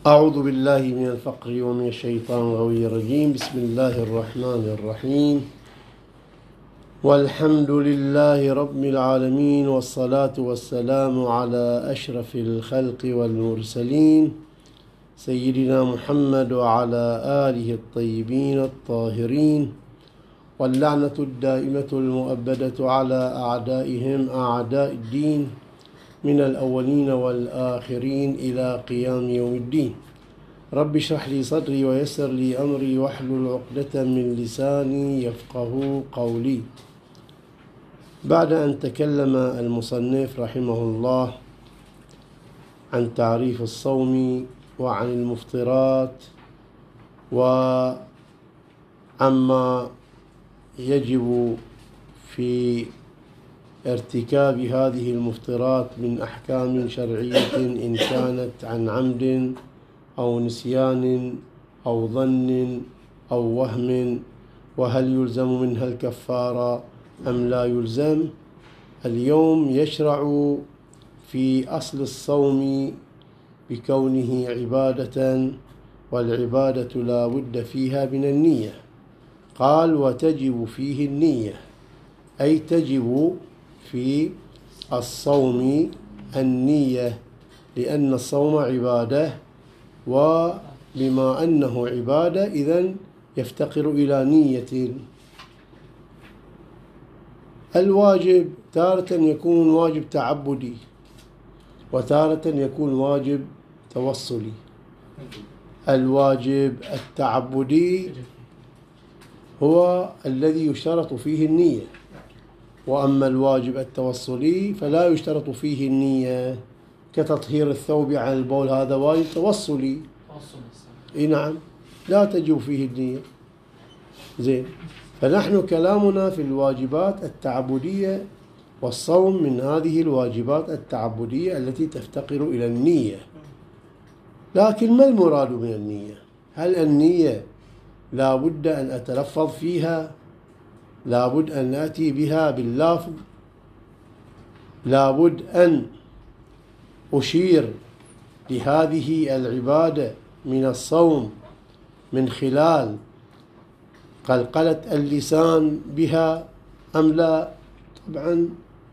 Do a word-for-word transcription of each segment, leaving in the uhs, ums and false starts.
أعوذ بالله من الفقر ومن الشيطان الغوي الرجيم. بسم الله الرحمن الرحيم، والحمد لله رب العالمين، والصلاة والسلام على أشرف الخلق والمرسلين سيدنا محمد وعلى آله الطيبين الطاهرين، واللعنة الدائمة المؤبدة على أعدائهم أعداء الدين من الأولين والآخرين إلى قيام يوم الدين. رب اشرح لي صدري ويسر لي أمري واحلل عقدة من لساني يفقه قولي. بعد أن تكلم المصنف رحمه الله عن تعريف الصوم وعن المفطرات وعما يجب في ارتكاب هذه المفطرات من أحكام شرعية إن كانت عن عمد أو نسيان أو ظن أو وهم، وهل يلزم منها الكفارة أم لا يلزم. اليوم يشرع في أصل الصوم بكونه عبادة، والعبادة لا بد فيها من النية. قال وتجب فيه النية، أي تجب في الصوم النية، لأن الصوم عبادة، وبما أنه عبادة إذن يفتقر إلى نية. الواجب تارة يكون واجب تعبدي، وتارة يكون واجب توصلي. الواجب التعبدي هو الذي يشترط فيه النية، وأما الواجب التوصلي فلا يشترط فيه النية، كتطهير الثوب عن البول، هذا واجب توصلي. اي نعم، لا تجب فيه النية. زين، فنحن كلامنا في الواجبات التعبدية، والصوم من هذه الواجبات التعبدية التي تفتقر إلى النية. لكن ما المراد من النية؟ هل النية لا بد أن أتلفظ فيها؟ لا بد أن نأتي بها باللفظ؟ لا بد أن أشير لهذه العبادة من الصوم من خلال قلقلة اللسان بها أم لا؟ طبعا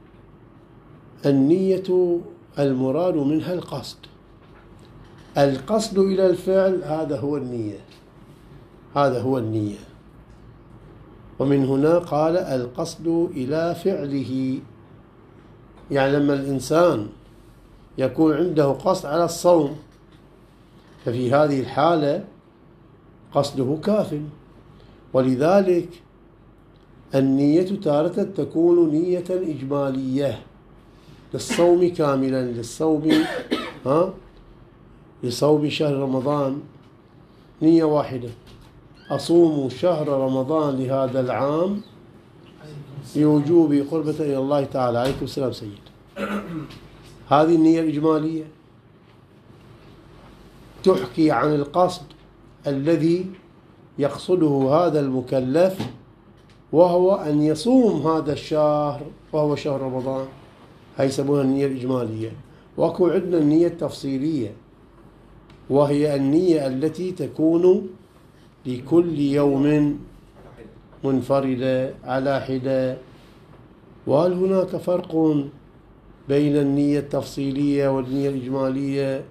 النية المراد منها القصد، القصد إلى الفعل، هذا هو النية، هذا هو النية. ومن هنا قال القصد إلى فعله، يعني لما الإنسان يكون عنده قصد على الصوم ففي هذه الحالة قصده كاف. ولذلك النية تارة تكون نية إجمالية للصوم كاملا، للصوم ها لصوم شهر رمضان نية واحدة، أصوم شهر رمضان لهذا العام بوجوب قربة إلى الله تعالى. عليكم السلام سيد. هذه النية الإجمالية تحكي عن القصد الذي يقصده هذا المكلف، وهو أن يصوم هذا الشهر وهو شهر رمضان، هي يسمونها النية الإجمالية. وأكو عندنا النية التفصيلية، وهي النية التي تكون لكل يوم منفردة على حدة. وهل هناك فرق بين النية التفصيلية والنية الإجمالية؟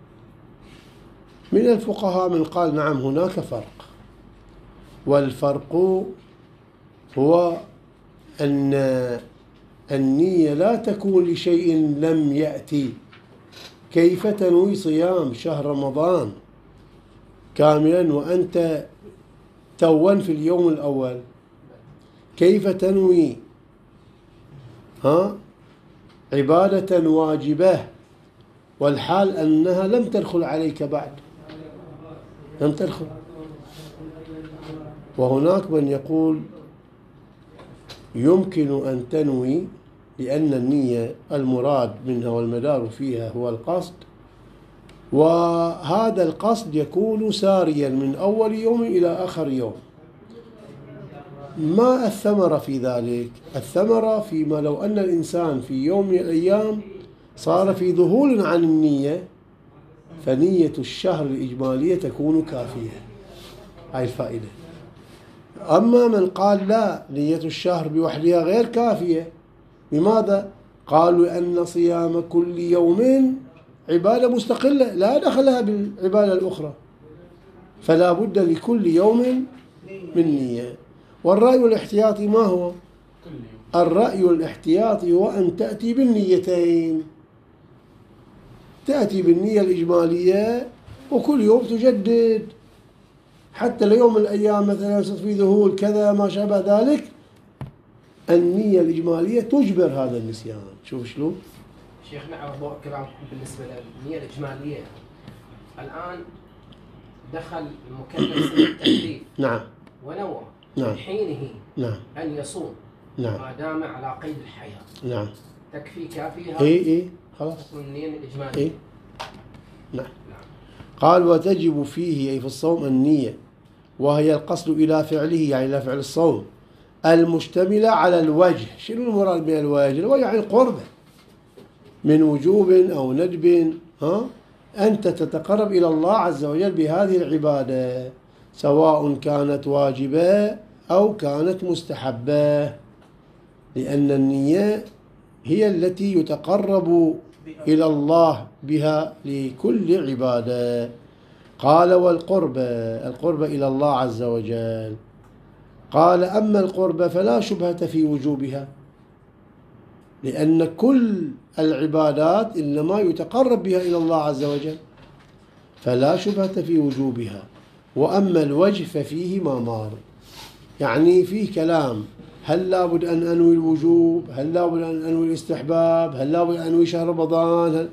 من الفقهاء من قال نعم هناك فرق، والفرق هو أن النية لا تكون لشيء لم يأتي. كيف تنوي صيام شهر رمضان كاملا وأنت تون في اليوم الأول؟ كيف تنوي ها عبادة واجبة والحال أنها لم تدخل عليك بعد، لم تدخل؟ وهناك من يقول يمكن أن تنوي، لأن النية المراد منها والمدار فيها هو القصد، وهذا القصد يكون ساريا من أول يوم إلى آخر يوم. ما الثمرة في ذلك؟ الثمرة فيما لو أن الإنسان في يوم من الأيام صار في ذهول عن النية فنية الشهر الإجمالية تكون كافية. هاي الفائدة. أما من قال لا، نية الشهر بوحدها غير كافية. لماذا؟ قالوا لأن صيام كل يوم عبادة مستقلة لا دخلها بالعبادة الأخرى، فلا بد لكل يوم من نية. والرأي الاحتياطي ما هو؟ الرأي الاحتياطي هو أن تأتي بالنيتين، تأتي بالنية الإجمالية وكل يوم تجدد، حتى ليوم من الأيام مثلا في ذهول كذا ما شابه ذلك، النية الإجمالية تجبر هذا النسيان. شوف شلون؟ شيخنا موضوع كلامكم بالنسبة للنية الإجمالية، الآن دخل المكلف سن التكليف نعم ونوى نعم من حينه نعم أن يصوم نعم ما دام على قيد الحياة، نعم تكفي كافيها إيه إيه خلاص النية الإجمالية. إيه نعم. قال وتجب فيه أي في الصوم النية، وهي القصد إلى فعله يعني إلى فعل الصوم، المشتملة على الوجه. شنو المراد من الوجه؟ الوجه يعني قربة من وجوب أو ندب، ها؟ أنت تتقرب إلى الله عز وجل بهذه العبادة سواء كانت واجبة أو كانت مستحبة، لأن النية هي التي يتقرب إلى الله بها لكل عبادة. قال والقربة، القربة إلى الله عز وجل. قال أما القربة فلا شبهة في وجوبها، لأن كل العبادات إنما يتقرب بها إلى الله عز وجل، فلا شبهة في وجوبها. وأما الوجه ففيه ما مار، يعني فيه كلام، هل لابد أن أنوي الوجوب؟ هل لابد أن أنوي الاستحباب؟ هل لابد أن أنوي شهر رمضان؟ هل...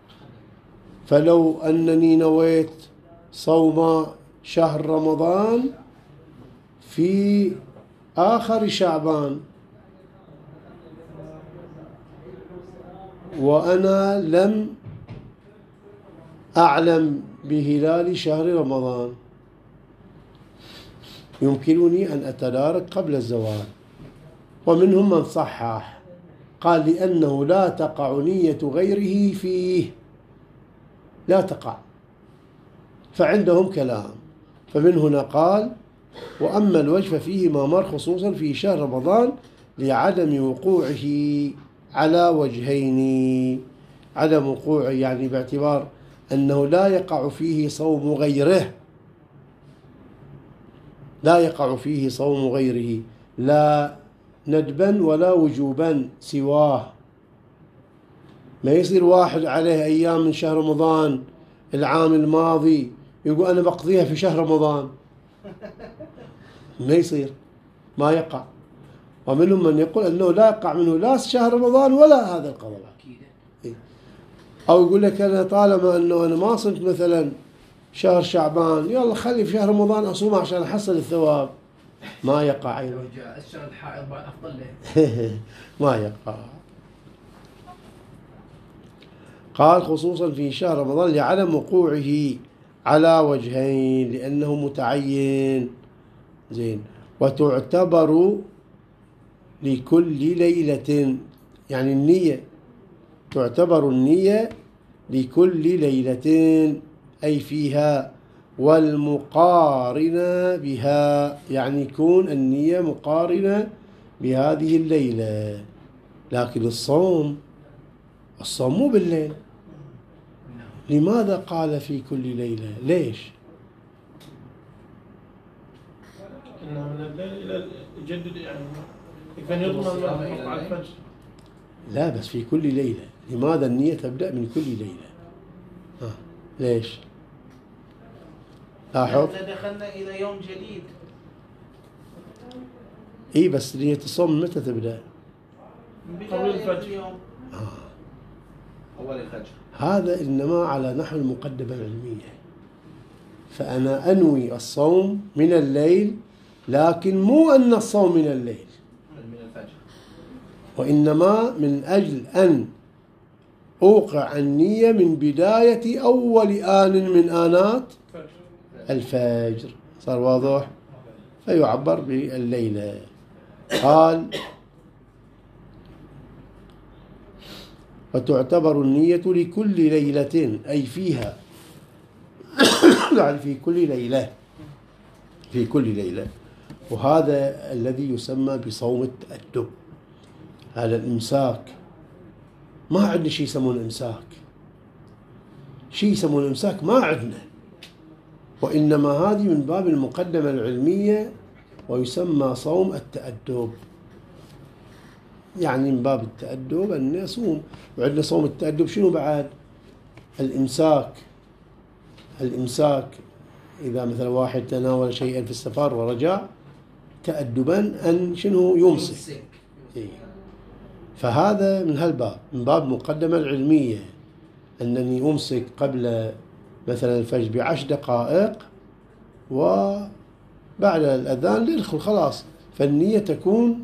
فلو أنني نويت صوم شهر رمضان في آخر شعبان وأنا لم أعلم بهلال شهر رمضان، يمكنني أن أتدارك قبل الزوال. ومنهم من صحح قال لأنه لا تقع نية غيره فيه، لا تقع، فعندهم كلام. فمن هنا قال وأما الوجه ففيه ما مر خصوصا في شهر رمضان لعدم وقوعه على وجهين. عدم وقوعه يعني باعتبار أنه لا يقع فيه صوم غيره، لا يقع فيه صوم غيره، لا ندبا ولا وجوبا سواه. ما يصير واحد عليه أيام من شهر رمضان العام الماضي يقول أنا بقضيها في شهر رمضان، ما يصير، ما يقع. ومنهم من يقول أنه لا يقع منه لا شهر رمضان ولا هذا القضاء، أو يقول لك أنا طالما أنه أنا ما صمت مثلا شهر شعبان يلا خلي في شهر رمضان أصوم عشان أحصل الثواب، ما يقع أيضا. لو جاء الشهر الحائض بعد أفضل له ما يقع. قال خصوصا في شهر رمضان لعدم وقوعه على وجهين لأنه متعين. زين. وتعتبر لكل ليلة، يعني النية تعتبر النية لكل ليلة أي فيها، والمقارنة بها يعني يكون النية مقارنة بهذه الليلة. لكن الصوم الصوم مو بالليل. لماذا قال في كل ليلة؟ ليش؟ إنه من الليل إلى يجدد، يعني كان يضمن مع الفجر. لا بس في كل ليلة. لماذا النية تبدأ من كل ليلة؟ ها ليش؟ لاحظ؟ دخلنا إلى يوم جديد. إيه بس نية الصوم متى تبدأ؟ قبل الفجر. آه. أول الفجر. هذا إنما على نحو المقدمة العلمية. فأنا أنوي الصوم من الليل، لكن مو أن الصوم من الليل، من الفجر، وإنما من أجل أن أوقع النية من بداية أول آن من آنات الفجر. صار واضح؟ فيعبر بالليلة. قال وتعتبر النية لكل ليلة أي فيها، يعني في كل ليلة، في كل ليلة. وهذا الذي يسمى بصوم التأدب، هذا الإمساك. ما عندنا شيء يسمونه إمساك، شيء يسمونه إمساك ما عندنا، وإنما هذه من باب المقدمة العلمية، ويسمى صوم التأدب، يعني من باب التأدب أن يصوم. وعندنا صوم التأدب شنو بعد؟ الإمساك. الإمساك إذا مثلا واحد تناول شيئا في السفر ورجع تأدبا أن شنو يمسك. إيه. فهذا من هالباب، من باب المقدمة العلمية، أنني أمسك قبل مثلا الفجر بعشر دقائق وبعد الأذان يدخل خلاص، فالنية تكون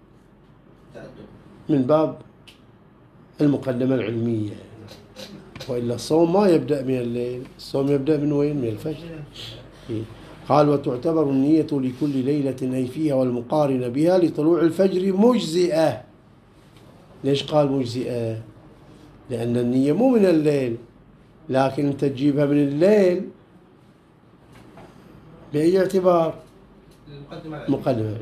من باب المقدمة العلمية. وإلا الصوم ما يبدأ من الليل، الصوم يبدأ من وين؟ من الفجر. إيه. قال وتعتبر النية لكل ليلة أي فيها والمقارنة بها لطلوع الفجر مجزئة. ليش قال مجزئة؟ لأن النية مو من الليل، لكن أنت تجيبها من الليل بأي اعتبار؟ مقدمة.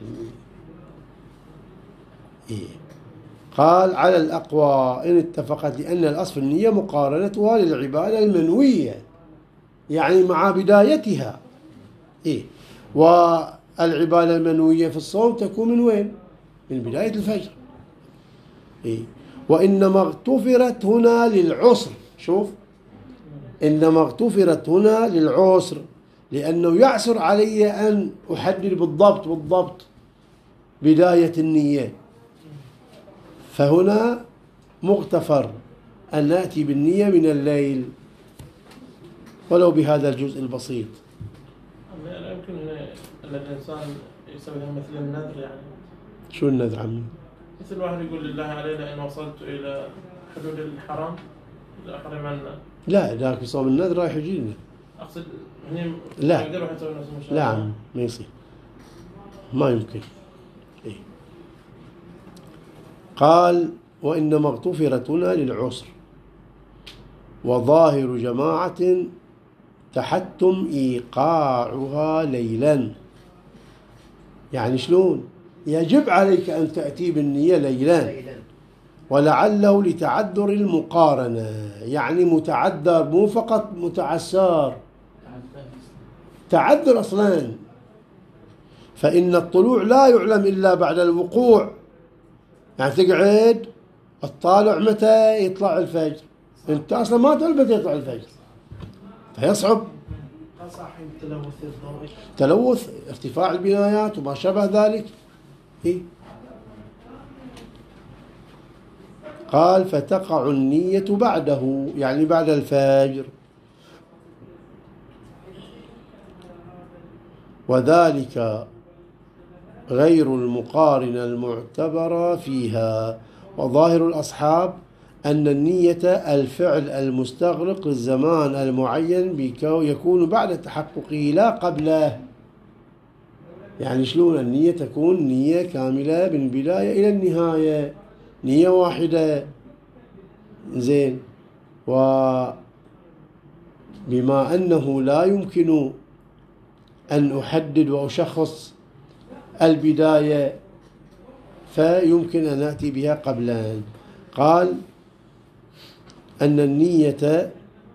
إيه. قال على الأقوى إن اتفقت، لأن الأصل في النية مقارنتها للعبادة المنوية، يعني مع بدايتها. إيه. والعبادة المنوية في الصوم تكون من وين؟ من بداية الفجر. إيه. وإنما اغتفرت هنا للعسر، شوف، إنما اغتفرت هنا للعسر، لأنه يعسر علي أن أحدد بالضبط بالضبط بداية النية، فهنا مغتفر أن نأتي بالنية من الليل ولو بهذا الجزء البسيط. لا يمكن أن الإنسان يسوي مثل النذر، يعني شو النذر عمي؟ مثل واحد يقول لله علينا إن وصلت إلى حدود الحرام لأحرم عنا. لا، ذاك في صوم النذر رايح يجينا. أقصد هني لا يقدروا حتى ينسوا. لا عم ما يصير، ما يمكن. إيه. قال وإنما اغتفرت هنا للعسر، وظاهر جماعة تحتم إيقاعها ليلا. يعني شلون؟ يجب عليك أن تأتي بالنية ليلا، ولعله لتعذر المقارنة، يعني متعذر مو فقط متعسر، تعذر أصلا. فإن الطلوع لا يعلم إلا بعد الوقوع، يعني تقعد الطالع متى يطلع الفجر، انت أصلا ما تعرف متى يطلع الفجر، فيصعب. صاحب التلوث الضوئي، تلوث، ارتفاع البنايات وما شابه ذلك. إيه؟ قال فتقع النية بعده، يعني بعد الفجر، وذلك غير المقارنة المعتبرة فيها. وظاهر الأصحاب أن النية الفعل المستغرق الزمان المعين يكون بعد تحققه لا قبله. يعني شلون النية تكون نية كاملة من البداية إلى النهاية، نية واحدة. زين. وبما أنه لا يمكن أن أحدد وأشخص البداية، فيمكن أن نأتي بها قبلا. قال أن النية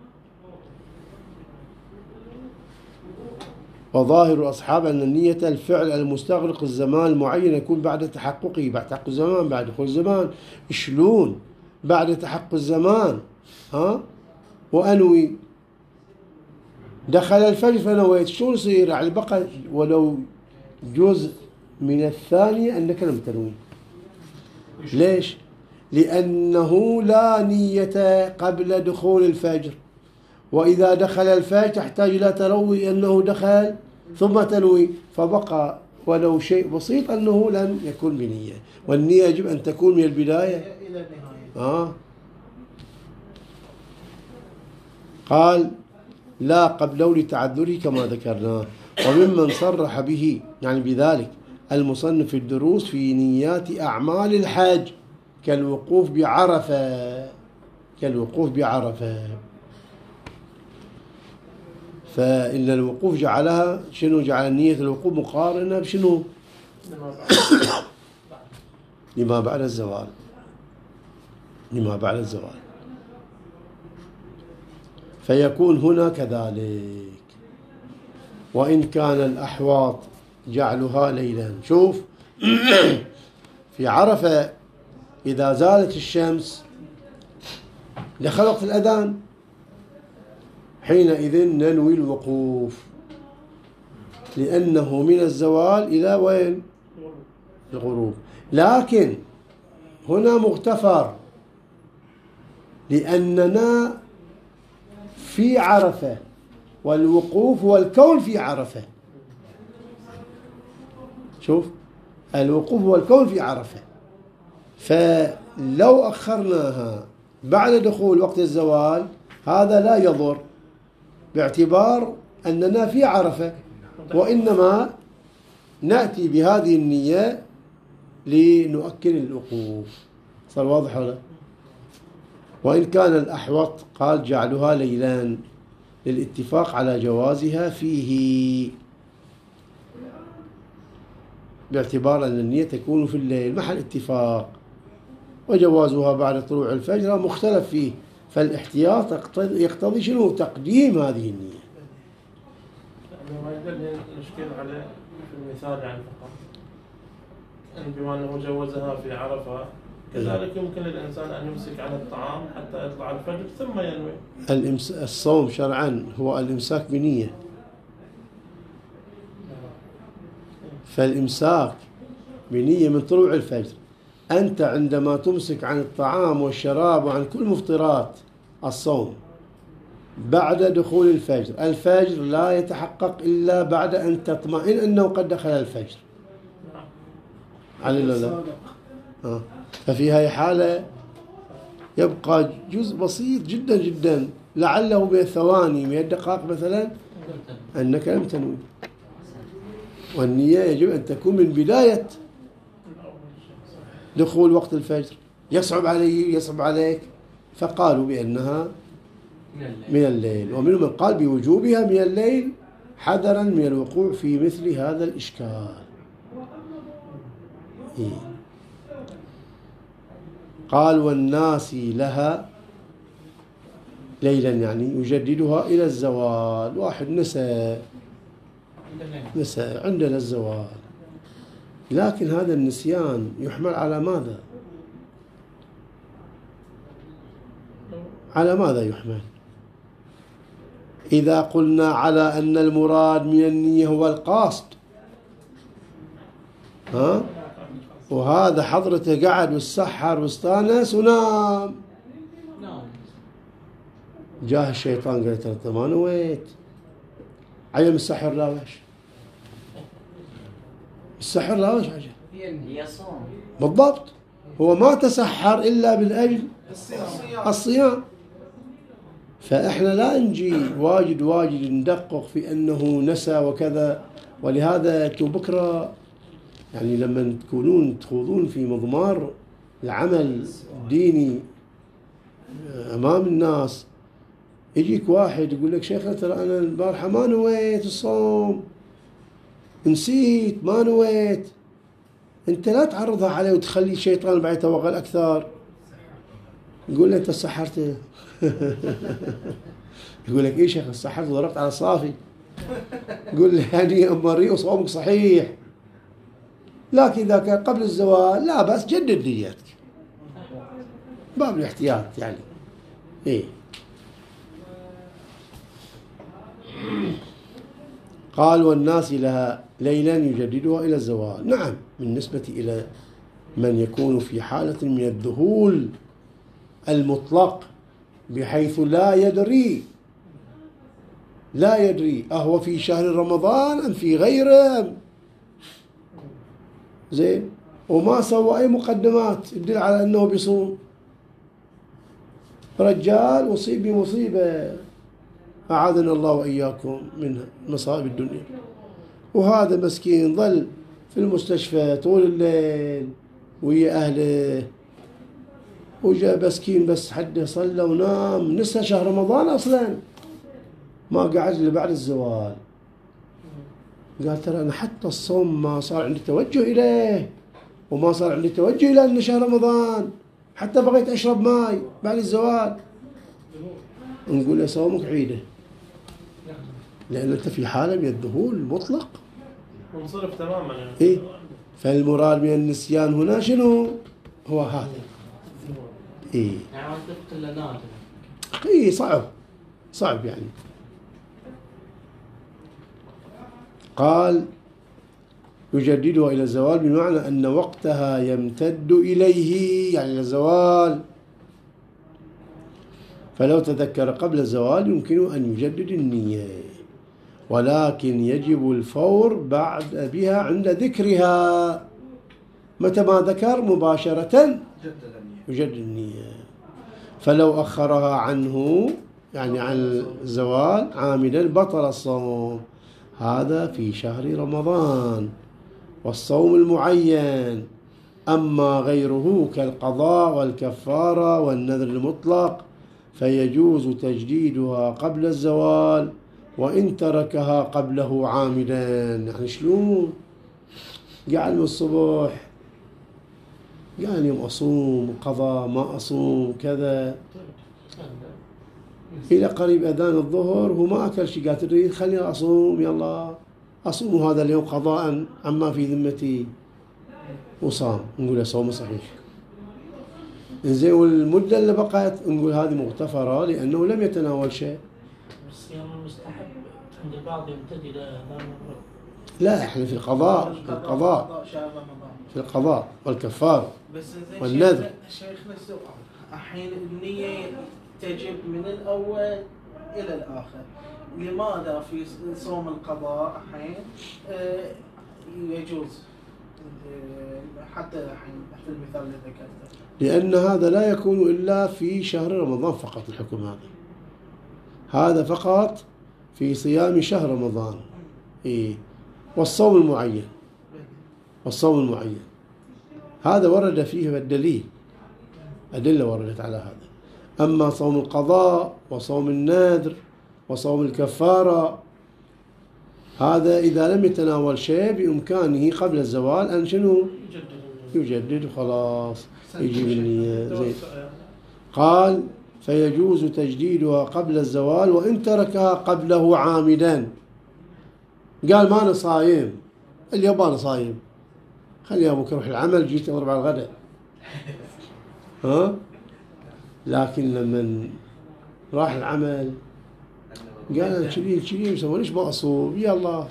وظاهر الأصحاب أن النية الفعل المستغرق الزمان المعين يكون بعد تحققه، بعد تحقق الزمان، بعد دخول الزمان. شلون بعد تحقق الزمان؟ ها؟ وأنوي دخل الفجر فنويت، شو يصير؟ يعني بقى ولو جزء من الثانية أنك لم تنوي. ليش؟ لأنه لا نية قبل دخول الفجر، وإذا دخل الفجر تحتاج إلى تروي أنه دخل ثم تنوي، فبقى ولو شيء بسيط أنه لم يكن بنية، والنية يجب أن تكون من البداية إلى النهاية. آه. قال لا قبله لتعذره كما ذكرناه. وممن صرح به يعني بذلك المصنف في الدروس في نيات أعمال الحج كالوقوف بعرفة، كالوقوف بعرفة. فإن الوقوف جعلها شنو؟ جعل نية الوقوف مقارنة بشنو؟ لما بعد الزوال، لما بعد الزوال، فيكون هنا كذلك. وإن كان الأحواط جعلها ليلا. شوف في عرفة إذا زالت الشمس دخل وقت الأذان، حينئذ ننوي الوقوف، لأنه من الزوال إلى وين؟ الغروب. لكن هنا مغتفر، لأننا في عرفة، والوقوف والكون في عرفة. شوف، الوقوف والكون في عرفة، فلو أخرناها بعد دخول وقت الزوال هذا لا يضر، باعتبار أننا في عرفة، وإنما نأتي بهذه النية لنؤكد الوقوف. صار واضح ولا؟ وإن كان الأحوط قال جعلها ليلان للاتفاق على جوازها فيه، باعتبار أن النية تكون في الليل محل اتفاق، وجوازها بعد طلوع الفجر مختلف فيه، فالاحتياط يقتضي شنو؟ تقديم هذه النية. يعني ما يدل نشكل على في المثال يعني فقط، يعني بما أنه جوزها في عرفة، كذلك يمكن للإنسان أن يمسك عن الطعام حتى يطلع الفجر ثم ينوي. الإمس... الصوم شرعا هو الإمساك بنية، فالإمساك بنية من طلوع الفجر. أنت عندما تمسك عن الطعام والشراب وعن كل مفطرات الصوم بعد دخول الفجر، الفجر لا يتحقق إلا بعد أن تطمئن أنه قد دخل الفجر. على لا آه. ففي هذه حالة يبقى جزء بسيط جدا جدا، لعله بثواني من الدقائق مثلا أنك لم تنوي، والنية يجب أن تكون من بداية دخول وقت الفجر. يصعب علي يصعب عليك، فقالوا بأنها من الليل، ومنهم من قال بوجوبها من الليل حذرا من الوقوع في مثل هذا الإشكال. إيه. قال والناس لها ليلا، يعني يجددها إلى الزوال. واحد نسى نسى عندنا الزوال، لكن هذا النسيان يحمل على ماذا؟ على ماذا يحمل؟ إذا قلنا على أن المراد من النية هو القصد، ها؟ وهذا حضرته قعد والسحر واستانس ونام، جاه الشيطان قال له ما نويت. عجب السحر لا وش السحر لا وش عجب بالضبط، هو ما تسحر إلا بالأجل الصيام. فإحنا لا نجي واجد واجد ندقق في أنه نسى وكذا. ولهذا انتم بكرة يعني لما تكونون تخوضون في مضمار العمل الديني أمام الناس، يجيك واحد يقول لك شيخنا ترى أنا البارحة ما نويت الصوم، نسيت ما نويت. أنت لا تعرضها عليه وتخلي الشيطان بعد يتوغل أكثر. يقول لك أنت سحرت. يقول لك إيه شيخ سحرت وضربت على صافي. يقول له يعني أمري وصومك صحيح، لكن إذا كان قبل الزوال لا بأس جدد نيتك، باب الاحتياط يعني. إيه. قال والناس لها ليلا يجددها إلى الزوال. نعم، بالنسبة إلى من يكون في حالة من الذهول المطلق بحيث لا يدري لا يدري أهو في شهر رمضان أم في غيره، زين، وما سوى أي مقدمات تدل على أنه بيصوم. رجال أصيب بمصيبة أعاذنا الله وإياكم من مصائب الدنيا، وهذا مسكين ظل في المستشفى طول الليل ويا أهله، وجاء مسكين بس حده صلى ونام، نسى شهر رمضان أصلا. ما قعد إلا بعد الزوال. قال ترى أنا حتى الصوم ما صار عندي توجه إليه، وما صار عندي توجه إلى أن شهر رمضان، حتى بغيت أشرب ماء بعد الزوال. نقول له صومك عيده، لأن أنت في حالة من الذهول المطلق. منصرف تماما يعني. إيه؟ فالمراد من النسيان هنا شنو؟ هو هذا. إيه؟ يعني ما تفق إلا نادر. إيه صعب صعب يعني. قال يجددها إلى الزوال بمعنى أن وقتها يمتد إليه، يعني إلى الزوال. فلو تذكر قبل الزوال يمكن أن يجدد النية، ولكن يجب الفور بعد بها عند ذكرها. متى ما ذكر مباشرة يجدد النية. فلو أخرها عنه يعني عن الزوال عاملا بطل الصوم. هذا في شهر رمضان والصوم المعين. أما غيره كالقضاء والكفارة والنذر المطلق فيجوز تجديدها قبل الزوال وإن تركها قبله عامدا. يعني شلون؟ قاعد من الصبح قال يوم أصوم قضاء ما أصوم كذا، إلى قريب أذان الظهر هو ما أكل شيء، قال تريد خليني أصوم، يلا أصوم هذا اليوم قضاء عما في ذمتي، وصام. نقول له صوم صحيح. إنزين والمدة اللي بقت نقول هذه مغتفرة لأنه لم يتناول شيء. الصيام المستحب عند البعض يمتد إلى أذان الظهر. لا احنا في القضاء في القضاء في القضاء والكفارة والنذر. شيخنا السؤال الحين النية تجب من الأول إلى الآخر، لماذا في صوم القضاء الحين يجوز حتى الحين في المثال اللي ذكرته؟ لأن هذا لا يكون إلا في شهر رمضان فقط. الحكم هذا هذا فقط في صيام شهر رمضان. إيه؟ والصوم المعين والصوم المعين هذا ورد فيه الدليل، أدلة وردت على هذا. أما صوم القضاء وصوم النذر وصوم الكفارة هذا إذا لم يتناول شيء بإمكانه قبل الزوال أن شنو يجدد وخلاص يجيب النية. زين. قال فيجوز تجديدها قبل الزوال وإن تركها قبله عامدا. قال ما أنا صايم اليوم، أنا صايم، خلي أبوك يروح العمل جيت أضرب على الغداء. ها؟ لكن لما راح العمل قال أنا شليل شليل مسوي ليش ما أصوم؟ يلا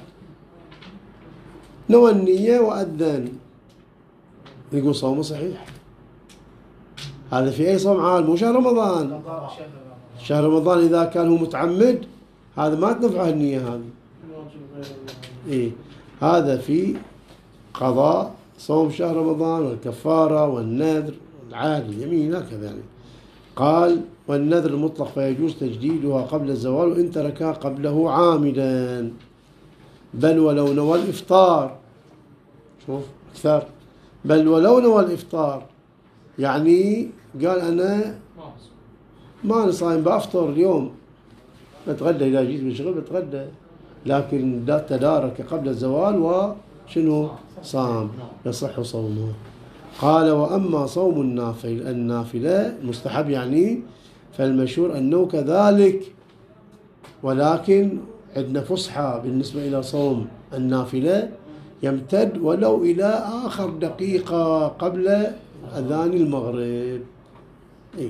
نوى النية وأذن، يقول صومه صحيح. هذا في أي صوم عال مو شهر رمضان. شهر رمضان إذا كان هو متعمد هذا ما تنفعه النية هذه. إيه؟ هذا في قضاء صوم شهر رمضان والكفارة والنذر العادي اليمين هكذا يعني. قال والنذر المطلق فيجوز تجديدها قبل الزوال وإن تركها قبله عامدا، بل ولو نوى الإفطار. شوف أكثر، بل ولو نوى الإفطار، يعني قال أنا ما أنا صايم بأفطر اليوم، بتغدى إذا جيت من الشغل بتغدى، لكن تدارك قبل الزوال وشنو صام يصح صومه. قال وأما صوم النافل النافلة مستحب يعني فالمشهور أنه كذلك، ولكن عندنا فصحى بالنسبة إلى صوم النافلة يمتد ولو إلى آخر دقيقة قبل أذان المغرب. إيه؟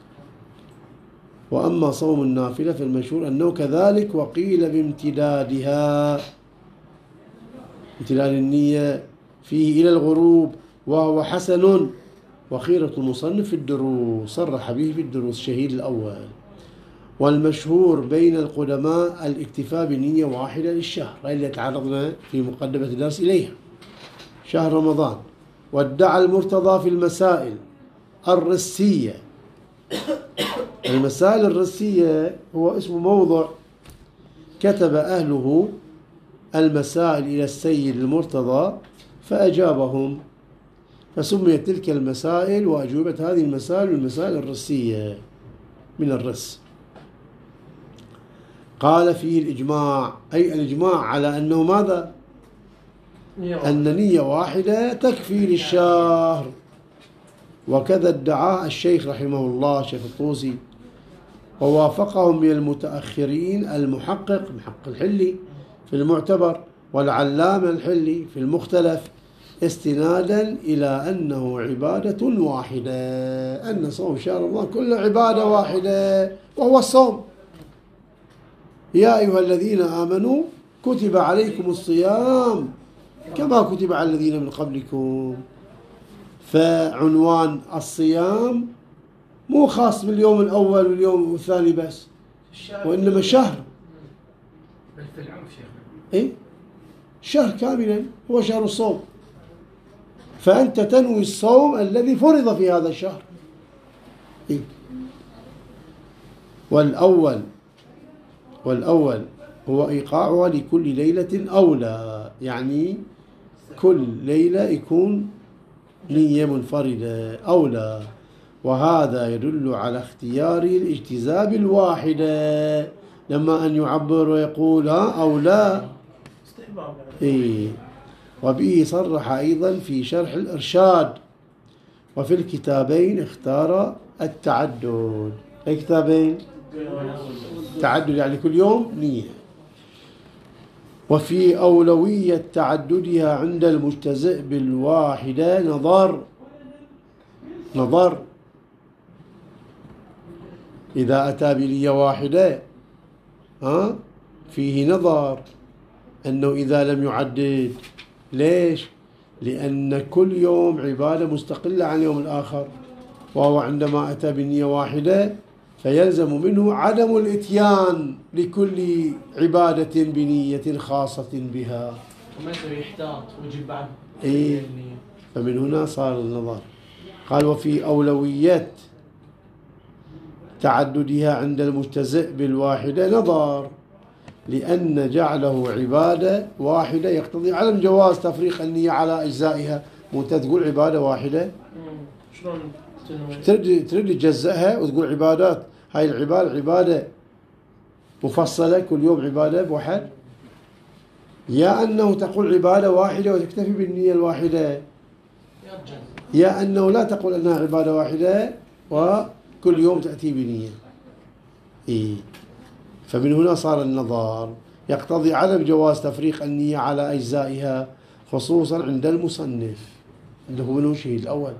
وأما صوم النافلة فالمشهور أنه كذلك، وقيل بامتدادها، امتداد النية فيه إلى الغروب، وهو حسن وخيرة المصنف في الدروس، صرح به في الدروس الشهيد الأول. والمشهور بين القدماء الاكتفاء بنية واحدة للشهر اللي تعرضنا في مقدمة الدرس إليها، شهر رمضان. وادعى المرتضى في المسائل الرسية، المسائل الرسية هو اسم موضع كتب أهله المسائل إلى السيد المرتضى فأجابهم، فسميت تلك المسائل وأجوبة هذه المسائل المسائل الرسية من الرس. قال فيه الإجماع، أي الإجماع على أنه ماذا؟ أن نية واحدة تكفي للشهر. وكذا ادعاه الشيخ رحمه الله شيخ الطوسي، ووافقهم من المتأخرين المحقق محقق الحلي في المعتبر، والعلامة الحلي في المختلف، استنادا إلى أنه عبادة واحدة، أن صوم شهر رمضان كله عبادة واحدة وهو الصوم. يا أيها الذين آمنوا كتب عليكم الصيام كما كتب على الذين من قبلكم. فعنوان الصيام مو خاص باليوم الأول واليوم الثاني بس، وإنما شهر. بل في العام شيخنا. إيه؟ شهر كاملا هو شهر الصوم، فأنت تنوي الصوم الذي فرض في هذا الشهر. إيه؟ والأول والأول هو إيقاعها لكل ليلة أولى، يعني كل ليلة يكون نية منفردة أولى، وهذا يدل على اختيار الاجتزاء الواحدة لما أن يعبر ويقول ها أو لا. إيه. وبه صرح أيضا في شرح الإرشاد، وفي الكتابين اختار التعدد. أي كتابين؟ تعدد يعني كل يوم نية. وفي أولوية تعددها عند المجتزئ بالواحدة نظر نظر إذا أتى بنية واحدة ها فيه نظر أنه إذا لم يعدد. ليش؟ لأن كل يوم عبادة مستقلة عن اليوم الآخر، وهو عندما أتى بنية واحدة فيلزم منه عدم الإتيان لكل عبادة بنية خاصة بها. وما يحتاط ويجيب بعد. إيه؟ فمن هنا صار النظر. قال وفي أولوية تعددها عند المجتزئ بالواحدة نظر، لأن جعله عبادة واحدة يقتضي عدم جواز تفريق النية على أجزائها. وأنت تقول عبادة واحدة شلون تريد تريد تجزئها وتقول عبادات، هاي العبادة عبادة مفصلة كل يوم عبادة بواحد، يا أنه تقول عبادة واحدة وتكتفي بالنية الواحدة، يا أنه لا تقول أنها عبادة واحدة وكل يوم تأتي بنية. إيه؟ فمن هنا صار النظر يقتضي عدم جواز تفريق النية على أجزائها، خصوصا عند المصنف عنده منه شيء الأول،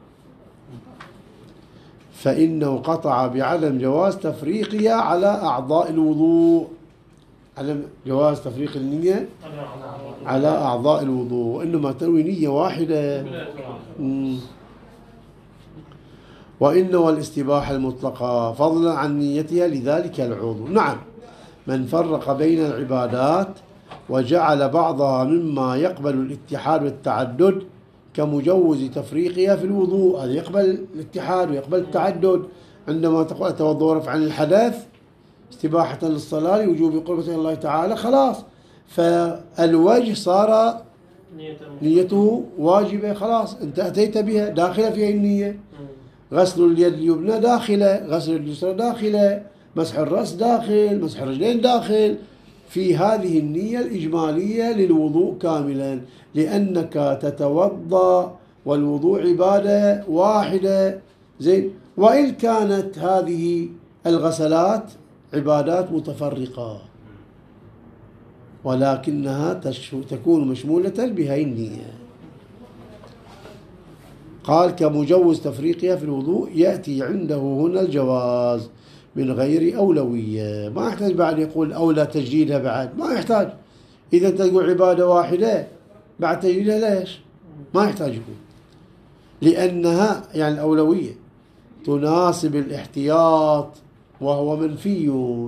فإنه قطع بعدم جواز تفريقها على أعضاء الوضوء، عدم جواز تفريق النية على أعضاء الوضوء، إنما تنوي نية واحدة. مم. وإنما الاستباحة المطلقة فضلا عن نيتها لذلك العضو. نعم، من فرق بين العبادات وجعل بعضها مما يقبل الاتحاد والتعدد كمجوز تفريقها في الوضوء، هذا يقبل الاتحاد ويقبل التعدد. عندما تقول أتوضأ ورفع عن الحدث استباحة للصلاة لوجوب قربة الله تعالى، خلاص فالوجه صار نيته واجبة، خلاص أنت أتيت بها داخلة فيها النية. غسل اليد اليمنى داخلة، غسل اليسرى داخلة، مسح الرأس داخل، مسح الرجلين داخل في هذه النية الإجمالية للوضوء كاملا، لأنك تتوضأ والوضوء عبادة واحدة. زين، وإن كانت هذه الغسلات عبادات متفرقة ولكنها تكون مشمولة بهذه النية. قال كمجوز تفريقها في الوضوء يأتي عنده هنا الجواز من غير أولوية، ما يحتاج بعد يقول أولى تجديدها، بعد ما يحتاج. إذا تقول عبادة واحدة بعد تجديدها ليش؟ ما يحتاج يقول، لأنها يعني الأولوية تناسب الاحتياط وهو منفي.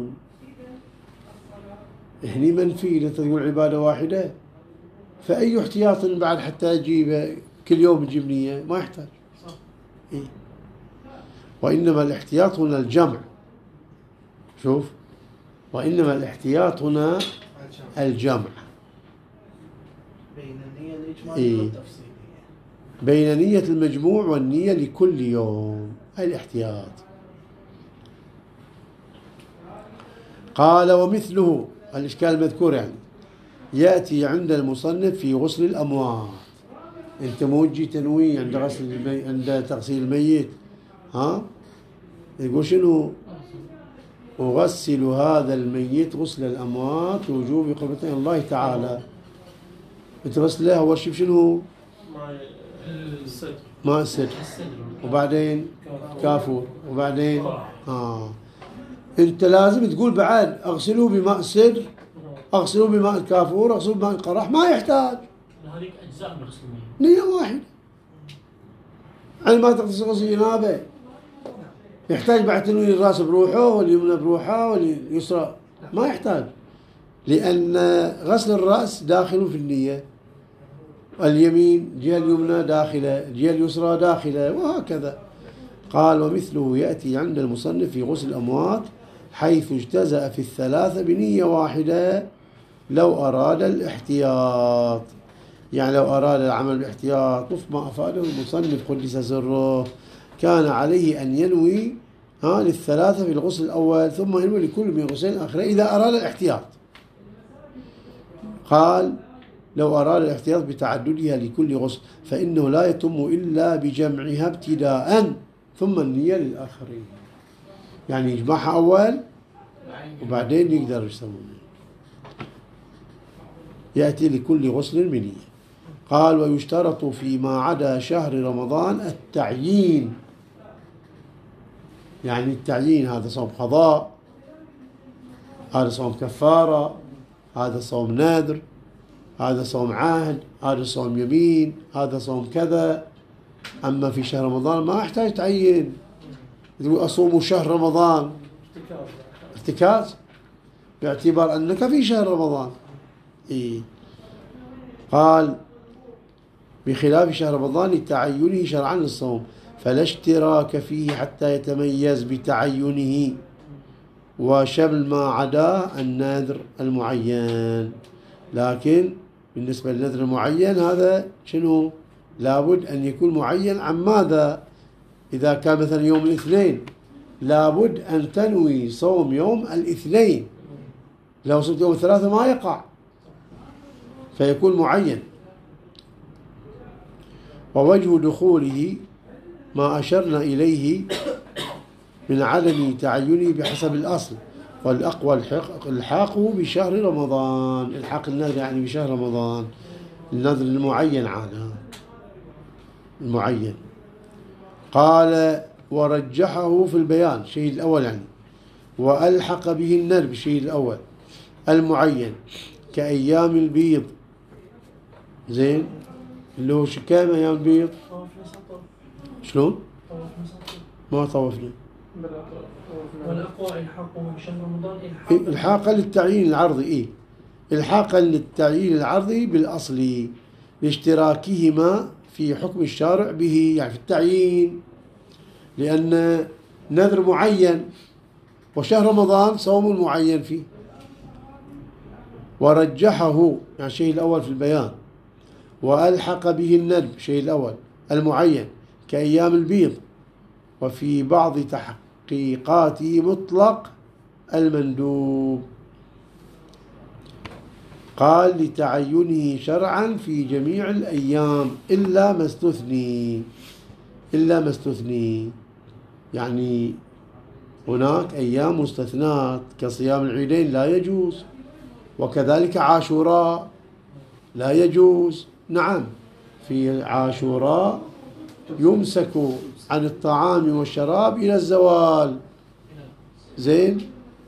هني منفي إذا تقول عبادة واحدة، فأي احتياط بعد حتى تجيب كل يوم تجيب نية؟ ما يحتاج. إيه؟ وإنما الاحتياط هنا الجمع. شوف، وإنما الاحتياط هنا الجمع بين النية الإجمالية إيه؟ والتفصيلية، بين نية المجموع والنية لكل يوم، هاي الاحتياط. قال ومثله الإشكال المذكور يعني يأتي عند المصنف في غسل الأموات. أنت موجي تنوي عند غسل المي... عند تغسيل الميت، ها يقول شنو؟ أغسل هذا الميت غسل الأموات وجوب قربة الله تعالى. أنت غسله أول شيء شنو؟ ماء السدر. ماء السدر، وبعدين كافور، وبعدين آه أنت لازم تقول بعد أغسلوه بماء السدر، أغسلوه بماء الكافور، أغسلوه بماء القرح، ما يحتاج. هذيك أجزاء من غسل الميت. نية واحدة. يعني ما تغسل غسل جنابه يحتاج بعد تنوي الراس بروحه واليمنى بروحه واليسرى، ما يحتاج، لأن غسل الرأس داخل في النية، اليمين الجهة اليمنى داخلة، الجهة اليسرى داخلة، وهكذا. قال ومثله يأتي عند المصنف في غسل الأموات حيث اجتزأ في الثلاثة بنية واحدة لو أراد الاحتياط. يعني لو أراد العمل بالاحتياط وفق ما أفاده المصنف قدس سره كان عليه أن ينوي ها للثلاثة في الغسل الأول ثم ينوي لكل من الغسلين الآخرين إذا أراد الاحتياط. قال لو أراد الاحتياط بتعددها لكل غسل فإنه لا يتم إلا بجمعها ابتداء ثم النية للآخرين. يعني يجمعها أول وبعدين يقدر يسوونه. يأتي لكل غسل منية. قال ويشترط فيما عدا شهر رمضان التعيين. يعني التعيين هذا صوم قضاء، هذا صوم كفارة، هذا صوم نذر، هذا صوم عهد، هذا صوم يمين، هذا صوم كذا. أما في شهر رمضان ما أحتاج تعيين، تقول أصوم شهر رمضان ارتكاز باعتبار أنك في شهر رمضان. إيه. قال بخلاف شهر رمضان لتعينه شرعا للصوم فلا اشتراك فيه حتى يتميز بتعينه وشمل ما عداه النذر المعين. لكن بالنسبة للنذر المعين هذا شنو؟ لابد أن يكون معين عن ماذا؟ إذا كان مثلا يوم الاثنين لابد أن تنوي صوم يوم الاثنين، لو صمت يوم الثلاثة ما يقع، فيكون معين. ووجه دخوله ما أشرنا إليه من عدم تعينه بحسب الأصل، والأقوى الحاقه بشهر رمضان. الحاق النذر يعني بشهر رمضان، النذر المعين عنها المعين. قال ورجحه في البيان الشيء الأول يعني، وألحق به النذر بالشيء الأول المعين كأيام البيض. زين اللي هو كام أيام البيض؟ شلون؟ ما طوفنا. والأقوى إلحاقه بشهر رمضان إلحاقا إلحاقا للتعيين العرضي. إيه إلحاقا للتعيين العرضي بالأصل لاشتراكهما في حكم الشارع به، يعني في التعيين، لأن نذر معين وشهر رمضان صوم معين فيه. ورجحه يعني الشيء الأول في البيان، وألحق به الندب الشيء الأول المعين كأيام البيض، وفي بعض تحقيقاته مطلق المندوب. قال لتعينه شرعا في جميع الأيام إلا ما استثني. إلا ما استثني يعني هناك أيام مستثنات كصيام العيدين لا يجوز، وكذلك عاشوراء لا يجوز. نعم في عاشوراء يمسك عن الطعام والشراب إلى الزوال. زين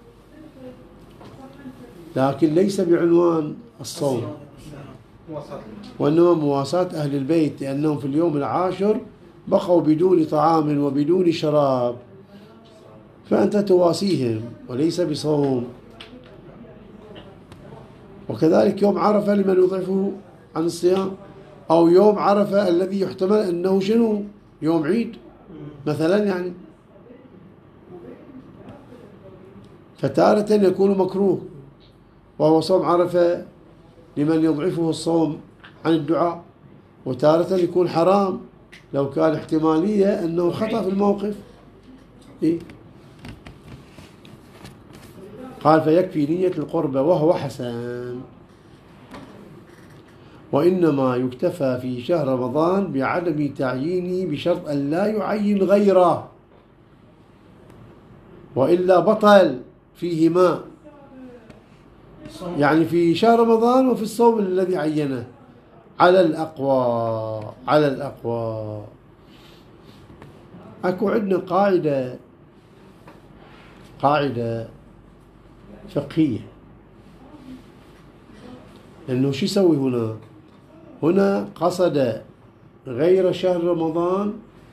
لكن ليس بعنوان الصوم، وإنما مواساة أهل البيت، لأنهم في اليوم العاشر بقوا بدون طعام وبدون شراب، فأنت تواسيهم وليس بصوم. وكذلك يوم عرفة لمن يضعفه عن الصيام، أو يوم عرفة الذي يحتمل أنه شنو يوم عيد مثلا يعني، فتارة يكون مكروه وهو صوم عرفة لمن يضعفه الصوم عن الدعاء، وتارة يكون حرام لو كان احتمالية أنه خطأ في الموقف. إيه؟ قال فيكفي نية القربة وهو حسن. وإنما يكتفى في شهر رمضان بعدم تعيينه بشرط أن لا يعين غيره، وإلا بطل فيهما، يعني في شهر رمضان وفي الصوم الذي عينه على الأقوى. على الأقوى. أكو عندنا قاعدة قاعدة فقهية، لأنه شو يسوي هنا؟ هنا قصد غير شهر رمضان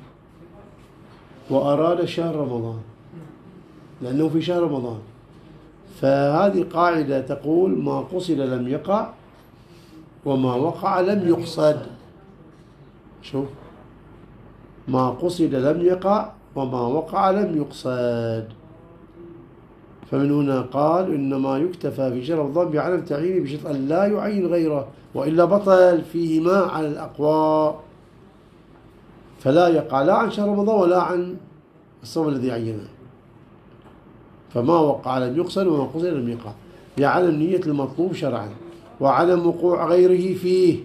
وأراد شهر رمضان، لأنه في شهر رمضان. فهذه قاعدة تقول ما قصد لم يقع وما وقع لم يقصد. شوف، ما قصد لم يقع وما وقع لم يقصد. فمن هنا قال إنما يكتفى في شهر رمضان بعدم تعيينه بشرط أن لا يعين غيره، وإلا بطل فيهما على الأقوى، فلا يقع لا عن شهر رمضان ولا عن الصوم الذي عينه. فما وقع لم يقصد وما قصد لم يقع، لعدم نية المطلوب شرعا وعدم وقوع غيره فيه.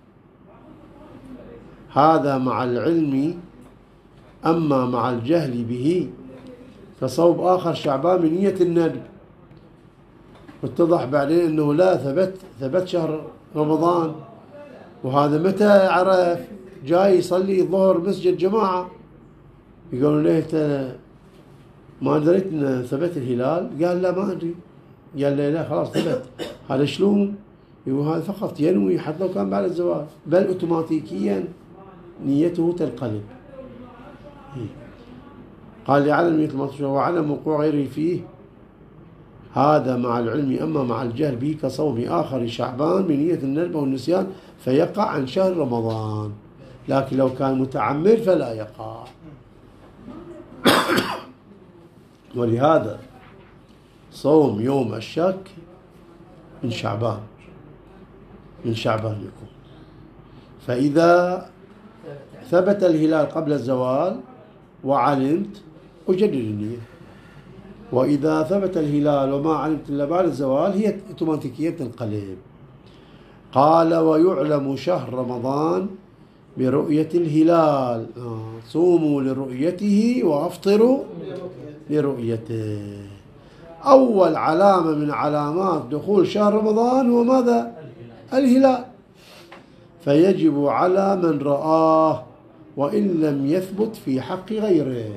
هذا مع العلم. أما مع الجهل به فصوب آخر شعبان بنية الندب. واتضح بعدين أنه لا ثبت ثبت شهر رمضان، وهذا متى عرف؟ جاي يصلي الظهر مسجد جماعة، يقولون له أنت ما دريت أن ثبت الهلال؟ قال لا ما أدري. قال لا لا خلاص ثبت. هذا شلون؟ يقول هذا فقط ينوي حتى لو كان بعد الزواج، بل أوتوماتيكيا نيته تنقلب. قال لعدم نية المطلوب وعدم وقوع غيره فيه، هذا مع العلم. أما مع الجهل به كصوم آخر شعبان بنية الندب والنسيان فيقع عن شهر رمضان، لكن لو كان متعمد فلا يقع. ولهذا صوم يوم الشك من شعبان من شعبان يكون. فإذا ثبت الهلال قبل الزوال وعلمت أجدد النية، وإذا ثبت الهلال وما علمت إلا بعد الزوال هي اوتوماتيكية تنقلب. قال ويعلم شهر رمضان برؤية الهلال. آه. صوموا لرؤيته وأفطروا لرؤيته. أول علامة من علامات دخول شهر رمضان هو ماذا؟ الهلال. فيجب على من رآه وإن لم يثبت في حق غيره.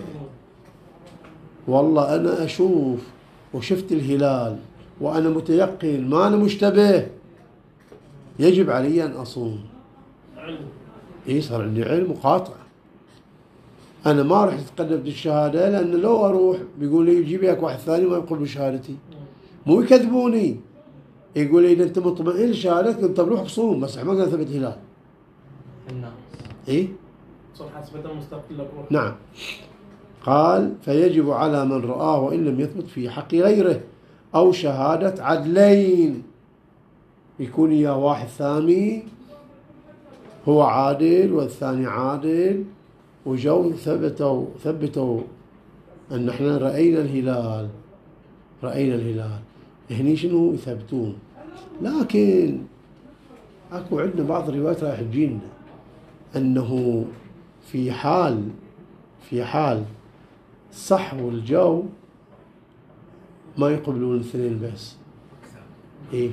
والله أنا أشوف وشفت الهلال وأنا متيقن ما أنا مشتبه، يجب علي أن أصوم. إيه صار عندي علم وقاطع. أنا ما رح أتقدم بالشهادة، لأن لو أروح بيقول لي يجيب لك واحد ثاني ما يقول بشهادتي، مو يكذبوني. يقول لي إذا أنت مطمئن لشهادتك طب روح صوم، بس ما قال ثبت هلال. الناس. إيه؟ صار حسبة مستقلة بروح. نعم. قال فيجب على من رآه وإن لم يثبت في حق غيره، أو شهادة عدلين، يكون يا واحد ثاني هو عادل والثاني عادل، وجو ثبتوا ثبتوا أن احنا رأينا الهلال رأينا الهلال هني شنو يثبتون. لكن اكو عندنا بعض الروايات راح تجينا أنه في حال في حال صحو الجو ما يقبلون الاثنين بس. إيه؟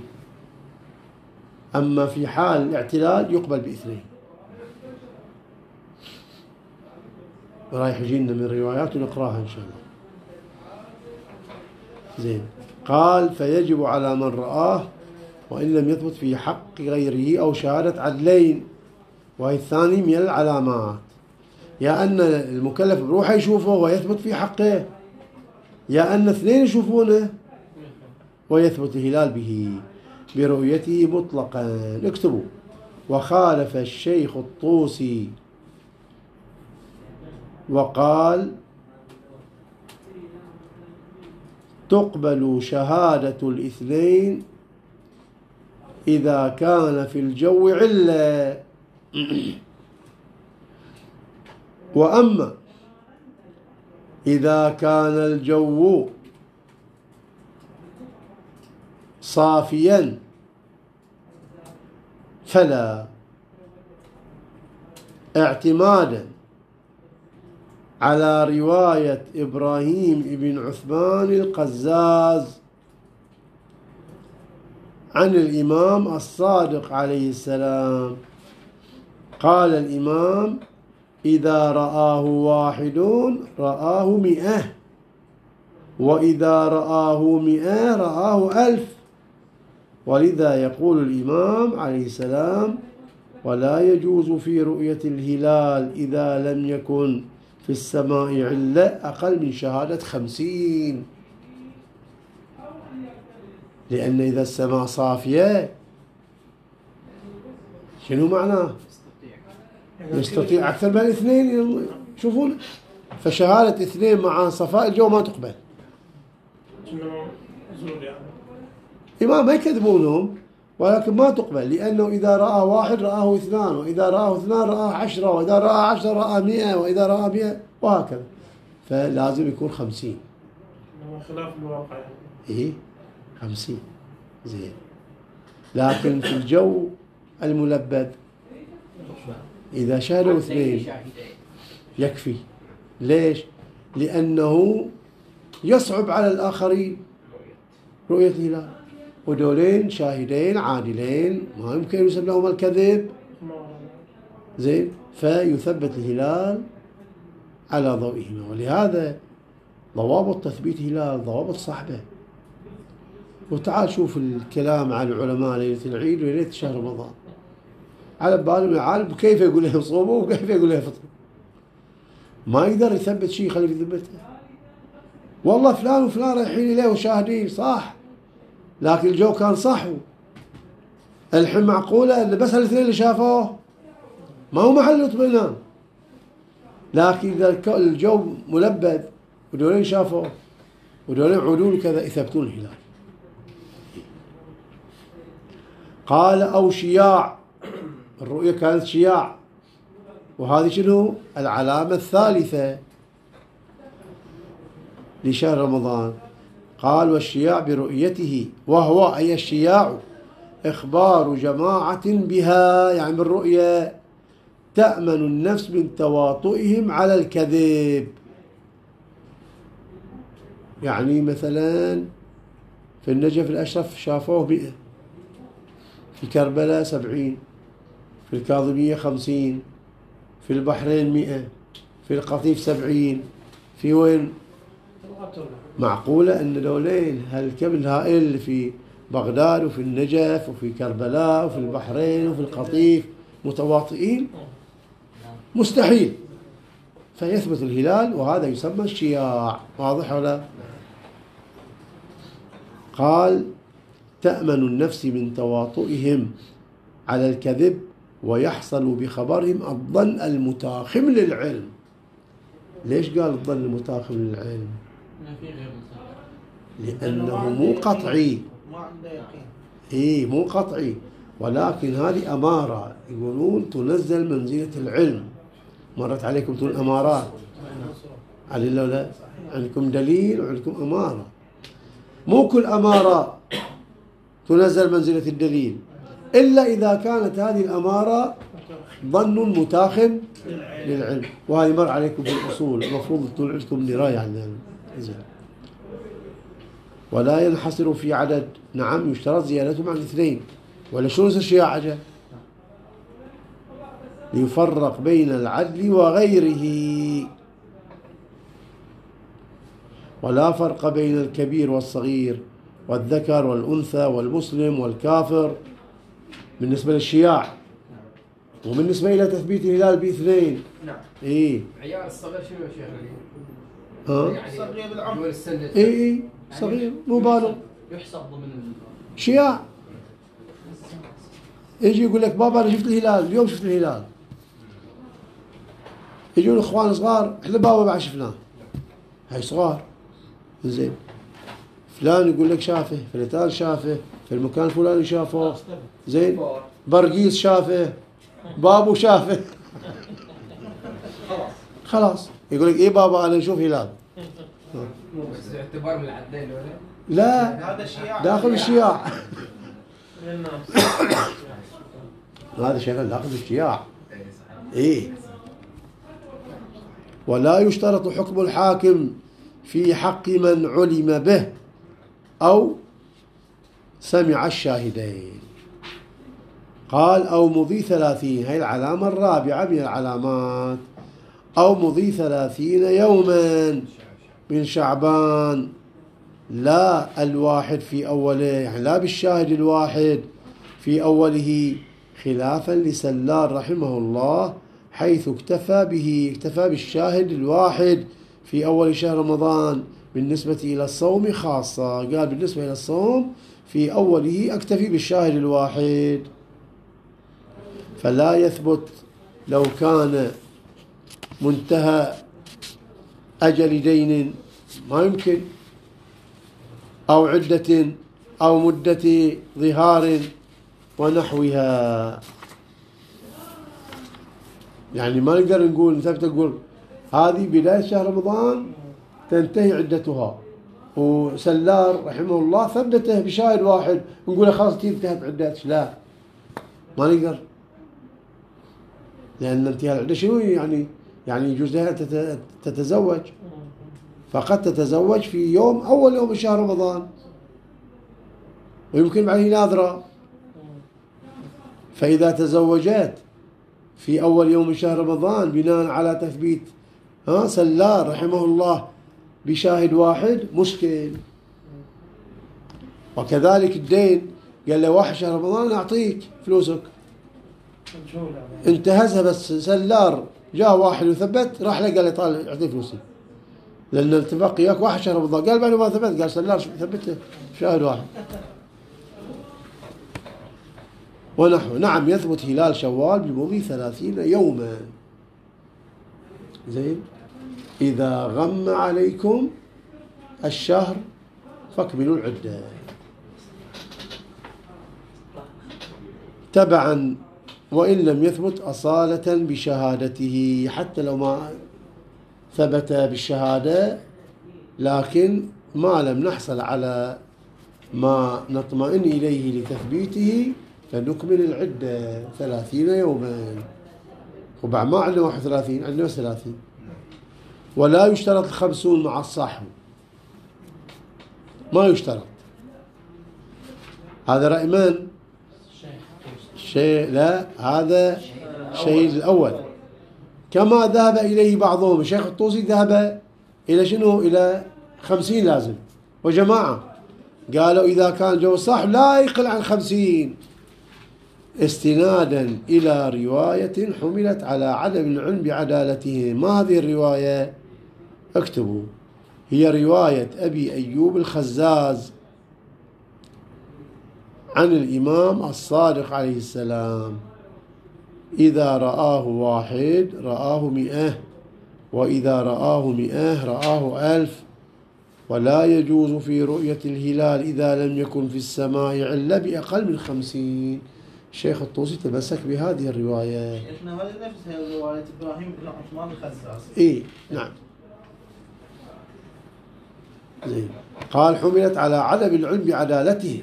أما في حال الاعتلال يقبل باثنين. رايح يجينا من روايات ونقراها إن شاء الله. زين. قال فيجب على من رآه وإن لم يثبت في حق غيره أو شهادة عدلين، وهي الثاني من العلامات، يا أن المكلف بروحه يشوفه ويثبت في حقه، يا أن اثنين يشوفونه ويثبت الهلال به برؤيته مطلقا. اكتبوا. وخالف الشيخ الطوسي وقال تقبل شهادة الاثنين إذا كان في الجو علة، وأما إذا كان الجو صافيا فلا، اعتمادا على رواية إبراهيم بن عثمان القزاز عن الإمام الصادق عليه السلام. قال الإمام: إذا رآه واحد رآه مئة، وإذا رآه مئة رآه ألف. ولذا يقول الإمام عليه السلام: ولا يجوز في رؤية الهلال إذا لم يكن في السماء علة أقل من شهادة خمسين. لأن إذا السماء صافية شنو معناه؟ يستطيع أكثر من اثنين. شوفون، فشهادة اثنين مع صفاء الجو ما تقبل. إمام ما يكذبونهم، ولكن ما تقبل، لأنه إذا رأى واحد رآه اثنان، وإذا رآه اثنان رآه عشرة، وإذا رأى عشرة رآه مئة، وإذا رأى مئة، وهكذا. فلازم يكون خمسين. خلاف الواقع. إيه خمسين زين. لكن في الجو الملبد إذا شهدوا اثنين يكفي. ليش؟ لأنه يصعب على الآخرين رؤية الهلال، ودولين شاهدين عادلين ما يمكن يسمى لهم الكذب. زين، فيثبت الهلال على ضوئهما. ولهذا ضوابط تثبيت الهلال ضوابط صعبة. وتعال شوف الكلام عن العلماء ليلة العيد وليلة شهر رمضان، على بالهم العالم كيف يقول له يصوموا وكيف يقول له يفطروا. ما يقدر يثبت شيء خليه يثبته. والله فلان وفلان رايحين إليه وشاهدين صح، لكن الجو كان صح. الحين معقولة أن بس الاثنين اللي شافوه ما هو محل اطمئنان. لكن إذا الجو ملبد ودولين شافوه ودولين عدول وكذا يثبتون الهلال. قال: أو شياع، الرؤية كانت شياع، وهذه شنو العلامة الثالثة لشهر رمضان. قال: والشياع برؤيته، وهو أي الشياع إخبار جماعة بها، يعني بالرؤية، تأمن النفس من تواطئهم على الكذب. يعني مثلا في النجف الأشرف شافوه مئة، في كربلاء سبعين، في الكاظمية خمسين، في البحرين مئة، في القطيف سبعين، في وين؟ معقولة أن دولين هالكم الهائل اللي في بغداد وفي النجف وفي كربلاء وفي البحرين وفي القطيف متواطئين؟ مستحيل. فيثبت الهلال، وهذا يسمى الشياع. واضح ولا؟ قال: تأمن النفس من تواطئهم على الكذب، ويحصل بخبرهم الظن المتاخم للعلم. ليش قال الظن المتاخم للعلم؟ لأنه مو قطعي. ما عنده يقين. إيه مو قطعي، ولكن هذه أمارة، يقولون تنزل منزلة العلم. مرت عليكم تقول أمارات علي لو لا؟ عندكم دليل وعندكم أمارة. مو كل أمارة تنزل منزلة الدليل، إلا إذا كانت هذه الأمارة ظن متاخم للعلم. وهذه مر عليكم في الأصول، المفروض تكون عندكم دراية عن ذلك. ولا ينحصر في عدد، نعم يشترط زيادتهم عن اثنين. ولا شو الشياع عجب؟ ليفرق بين العدل وغيره، ولا فرق بين الكبير والصغير والذكر والأنثى والمسلم والكافر بالنسبة للشياع. وبالنسبة إلى تثبيت الهلال باثنين، نعم. إيه عيال الصغير شنو يا شيخ؟ ها؟ يعني صغير بالعمر. دول السن. إيه إيه صغير مو بالغ، يحسب ضمن شياع. يجي يقول لك بابا أنا شفت الهلال اليوم، شفت الهلال. يجون إخوان صغار، إحنا بابا بعد شفناه. هاي صغار. زين، فلان يقول لك شافه، فلتان شافه، في المكان الفلاني شافه. زين، برقيس شافه، بابو شافه. خلاص يقول لك إيه بابا أنا نشوف هلال. بس اعتبار من العدلين ولا؟ لا هذا شياع داخل الشياع. للناس. هذا شيء داخل الشياع. إيه. ولا يشترط حكم الحاكم في حق من علم به أو سمع الشاهدين. قال أو مضي ثلاثين، هي العلامة الرابعة من العلامات. أو مضي ثلاثين يوما من شعبان، لا الواحد في أوله، يعني لا بالشاهد الواحد في أوله، خلافا لسلار رحمه الله حيث اكتفى به، اكتفى بالشاهد الواحد في أول شهر رمضان بالنسبة إلى الصوم خاصة. قال بالنسبة إلى الصوم في أوله أكتفي بالشاهد الواحد. فلا يثبت لو كان منتهى أجل دين، ما يمكن، أو عدة أو مدة ظهار ونحوها. يعني ما نقدر نقول نثبت نقول هذه بداية شهر رمضان تنتهي عدتها، وسلار رحمه الله ثبته بشاهد واحد نقول خلاص انتهت عدتش. لا، ما نقدر، لأن انتهاء العدة شنو يعني؟ يعني يجوز لها تتزوج، فقد تتزوج في يوم أول يوم من شهر رمضان، ويمكن بعده ناظرة. فإذا تزوجت في أول يوم من شهر رمضان بناء على تثبيت ها سلار رحمه الله بشاهد واحد مشكل. وكذلك الدين، قال له واحد شهر رمضان أعطيك فلوسك، انتهزها بس سلار جاء واحد وثبت، راح له قال له طالع اعطيه فلوسي، لأن الاتفاق وياك واحد شهر رمضان. قال بعد ما ثبت، قال سلار ثبته شاهد واحد ونحو. نعم يثبت هلال شوال بمضي ثلاثين يوما. زين. إذا غم عليكم الشهر فاكملوا العدة. تبعا وإن لم يثبت أصالة بشهادته، حتى لو ما ثبت بالشهادة لكن ما لم نحصل على ما نطمئن إليه لتثبيته فنكمل العدة ثلاثين يوما. وبعد ما عندنا واحد وثلاثين، عندنا ثلاثين. ولا يشترط الخمسون مع الصحو، ما يشترط. هذا رأي من؟ شيء لا، هذا شيء الأول كما ذهب إليه بعضهم. الشيخ الطوسي ذهب إلى شنو؟ إلى خمسين لازم، وجماعة قالوا إذا كان جو صح لا يقل عن خمسين، استنادا إلى رواية حملت على عدم العلم بعدالته. ما هذه الرواية؟ اكتبوا، هي رواية أبي أيوب الخزاز عن الإمام الصادق عليه السلام: إذا رآه واحد رآه مئة، وإذا رآه مئة رآه ألف، ولا يجوز في رؤية الهلال إذا لم يكن في السماء علة بأقل من خمسين. الشيخ الطوسي تمسك بهذه الرواية. شيخنا هذه نفسها رواية إبراهيم بن عثمان الخزاز. إيه نعم. زين. قال حملت على عدم العلم بعدالتهم.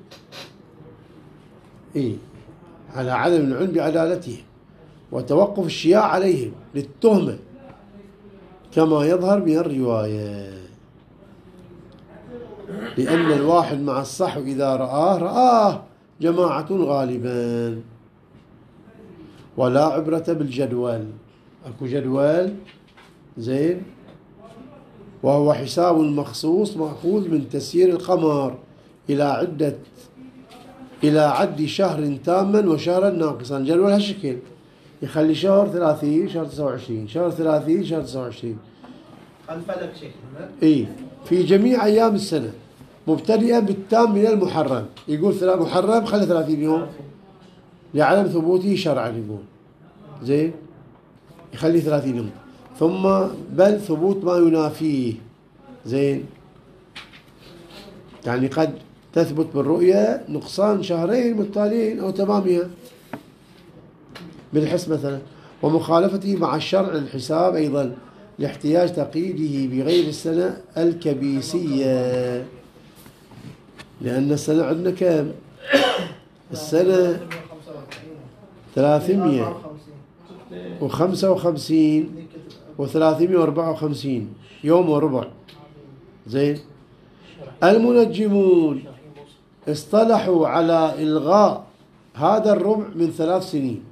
إيه، على عدم العلم بعدالتهم وتوقف الشياع عليهم للتهمة كما يظهر من الرواية، لأن الواحد مع الصحو إذا رآه رآه جماعة غالبا. ولا عبرة بالجدول، أكو جدول زين، وهو حساب مخصوص مأخوذ من تسيير القمر إلى عدة إلى عد شهر تاما وشهرا ناقصا. جدول هالشكل يخلي شهر ثلاثين، شهر تسعة وعشرين، شهر ثلاثين، شهر تسعة وعشرين. الفلك شيخنا. إيه، في جميع أيام السنة مبتدئا بالتام من المحرم. يقول محرم خلي ثلاثين يوم لعدم ثبوته شرعا، يقول زين يخلي ثلاثين يوم، ثم بل ثبوت ما ينافيه. زين، يعني قد تثبت بالرؤية نقصان شهرين متتاليين أو تمامها بالحس مثلا. ومخالفته مع الشرع للحساب أيضا لاحتياج تقييده بغير السنة الكبيسية. لأن السنة عندنا كم؟ السنة ثلاثمائة وخمسة وخمسين وثلاثمائة وأربعة وخمسين يوم وربع. زين. المنجمون اصطلحوا على إلغاء هذا الربع من ثلاث سنين،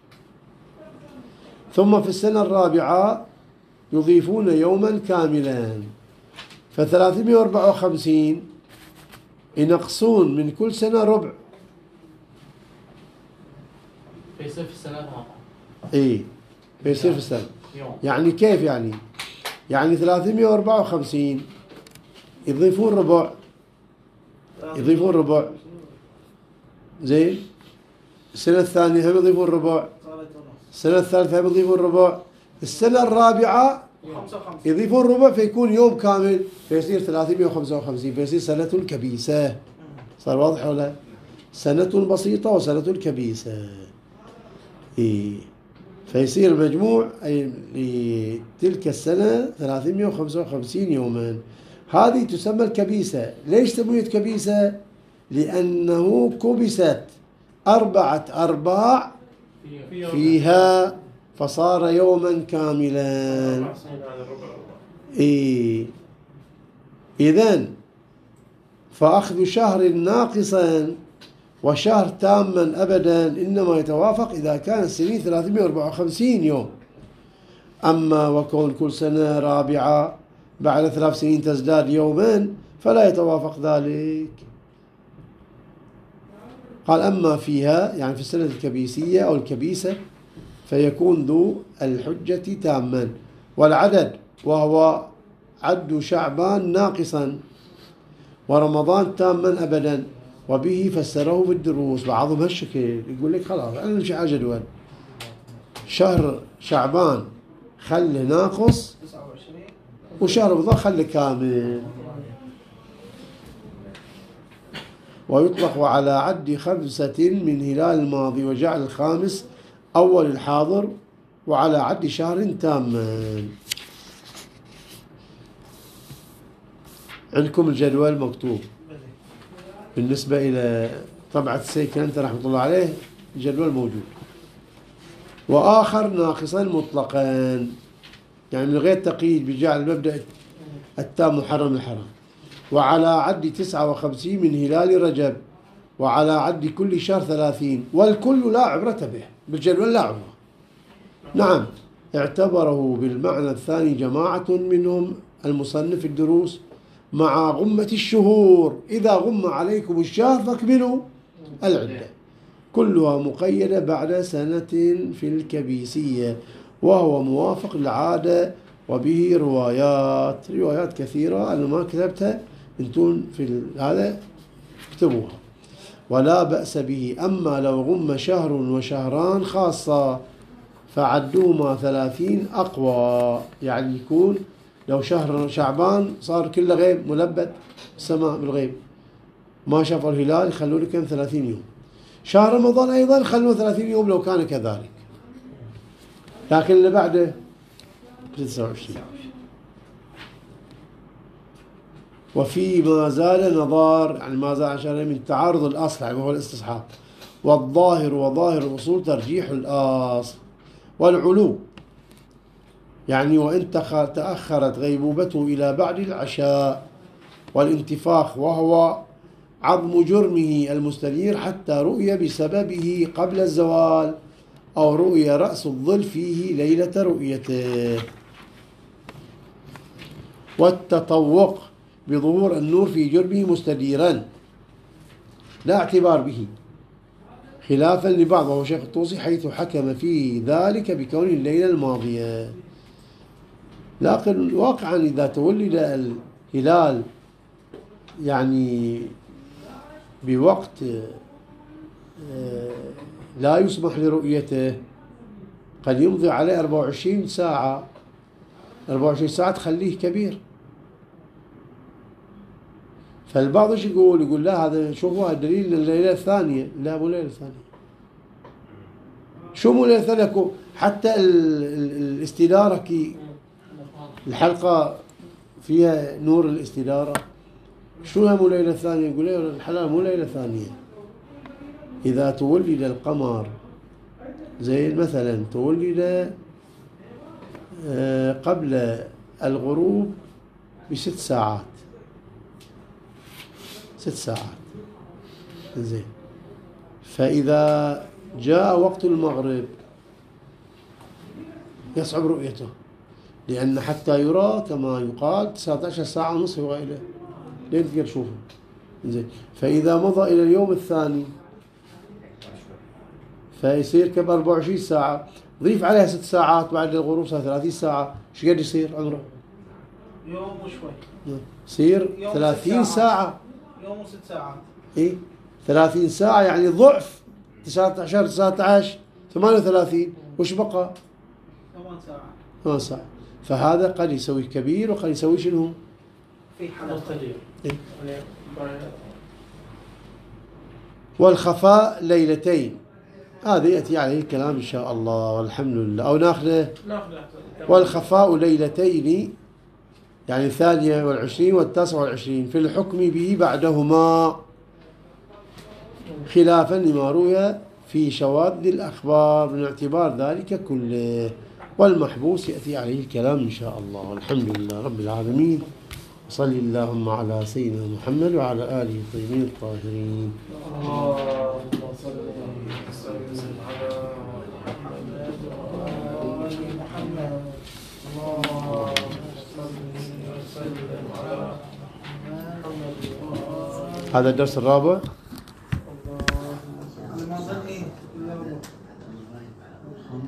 ثم في السنة الرابعة يضيفون يوما كاملا، فثلاثمائة وأربعة وخمسين ينقصون من كل سنة ربع. فيصير في السنة الرابعة. اي فيصير في السنة. يوم. يعني كيف يعني؟ يعني ثلاثمائة وأربعة وخمسين يضيفون ربع، يضيفون ربع. زين. السنة الثانية هم يضيفون ربع، السنة الثالثة هم يضيفون ربع، السنة الرابعة يضيفون ربع فيكون يوم كامل، فيصير ثلاثمائة وخمسة وخمسين، فيصير سنة كبيسة. صار واضح ولا؟ سنة بسيطة وسنة كبيسة. إيه. فيصير مجموع لتلك السنة ثلاثمائة وخمسة وخمسين يوما. هذه تسمى الكبيسة. ليش سميت كبيسة؟ لأنه كبست أربعة أرباع فيها فصار يوما كاملا. إيه. إذن فأخذ شهر ناقصا وشهر تاما أبدا إنما يتوافق إذا كان السنين ثلاثمائة وأربعة وخمسين يوم. أما وكون كل سنة رابعة بعد ثلاث سنين تزداد يوما فلا يتوافق ذلك. قال أما فيها يعني في السنة الكبيسية أو الكبيسة فيكون ذو الحجة تاما، والعدد وهو عد شعبان ناقصا ورمضان تاما أبدا، وبه فسره بالدروس. بعضهم هالشكل يقول لك خلاص أنا نمشي على جدول شهر شعبان خله ناقص وشهر رمضان خله كامل. ويطلق على عد خمسة من هلال الماضي وجعل الخامس أول الحاضر، وعلى عد شهر تاما. عندكم الجدول مكتوب بالنسبة إلى طبعة السيكنت رحمة الله عليه، الجدول موجود. وآخر ناقصا مطلقا يعني من غير تقييد بجعل المبدأ التام محرم الحرام، وعلى عد تسعة وخمسين من هلال رجب، وعلى عد كل شهر ثلاثين، والكل لا عبرة به. بالجدول لا عبرة. نعم اعتبره بالمعنى الثاني جماعة منهم المصنف الدروس مع غمة الشهور، إذا غم عليكم الشهر فاكملوا العدة، كلها مقيدة بعد سنة في الكبيسية، وهو موافق للعادة، وبه روايات روايات كثيرة أنا ما كتبتها، انتم في هذا اكتبوها ولا بأس به. أما لو غم شهر وشهران خاصة فعدوهما ثلاثين أقوى، يعني يكون لو شهر شعبان صار كله غيب ملبد السماء بالغيب ما شافوا الهلال يخلوا لكم ثلاثين يوم. شهر رمضان أيضا خلوه ثلاثين يوم لو كان كذلك، لكن اللي بعده تسعة وعشرين. وفي ما زال نظار يعني ما زال عشان من تعارض الأصل يعني هو الاستصحاب، والظاهر وظاهر الأصول ترجيح الأصل، والعلو يعني وإن تأخرت غيبوبته إلى بعد العشاء، والانتفاخ وهو عظم جرمه المستدير حتى رؤي بسببه قبل الزوال، أو رؤي رأس الظل فيه ليلة رؤيته. والتطوق بظهور النور في جرمه مستديرا لا اعتبار به، خلافا لبعض وهو شيخ الطوسي حيث حكم في ذلك بكون الليلة الماضية. لكن واقعا إذا تولد الهلال يعني بوقت لا يسمح لرؤيته قد يمضي عليه أربعة وعشرين ساعة، أربعة وعشرين ساعة تخليه كبير. فالبعض ايش يقول؟ يقول لا هذا شوفوا الدليل الليلة الثانية. لا مو الليلة الثانية. شو مو الليلة الثانية؟ حتى الاستدارة كي الحلقة فيها نور الاستدارة شو مو ليلة ثانية؟ يقول لي الحلال مو ليلة ثانية. إذا تولد القمر زي مثلا تولد قبل الغروب بست ساعات ست ساعات زين، فإذا جاء وقت المغرب يصعب رؤيته، لأن حتى يرى كما يقال تسعة عشر ساعة ونصف وإلى لين تقدر تشوفه. زين، فإذا مضى إلى اليوم الثاني فيصير كم أربعة وعشرين ساعة، ضيف عليها ست ساعات بعد الغروب صار ثلاثين ساعة، ايش قد يصير عمره؟ يوم وشوي. يصير ثلاثين ساعة. يوم وست ساعات. إيه ثلاثين ساعة يعني ضعف تسعة عشر تسعة عشر ثمانية وثلاثين، وش بقى؟ ثمان ساعات. ثمان ساعات، فهذا قد يسوي كبير وقد يسوي شنو؟ في حالة صغير. إيه؟ والخفاء ليلتين، هذا يأتي عليه الكلام إن شاء الله والحمد لله. أو ناخذه والخفاء ليلتين يعني الثانية والعشرين والتاسع والعشرين في الحكم به بعدهما، خلافا لما روي في شواذ الأخبار من اعتبار ذلك كله. والمحبوس يأتي عليه الكلام إن شاء الله والحمد لله رب العالمين. صلى اللهم على سيدنا محمد وعلى آله الطيبين الطاهرين. اللهم صل وسلم على محمد وآل محمد. اللهم صل وسلم على محمد. هذا الدرس الرابع.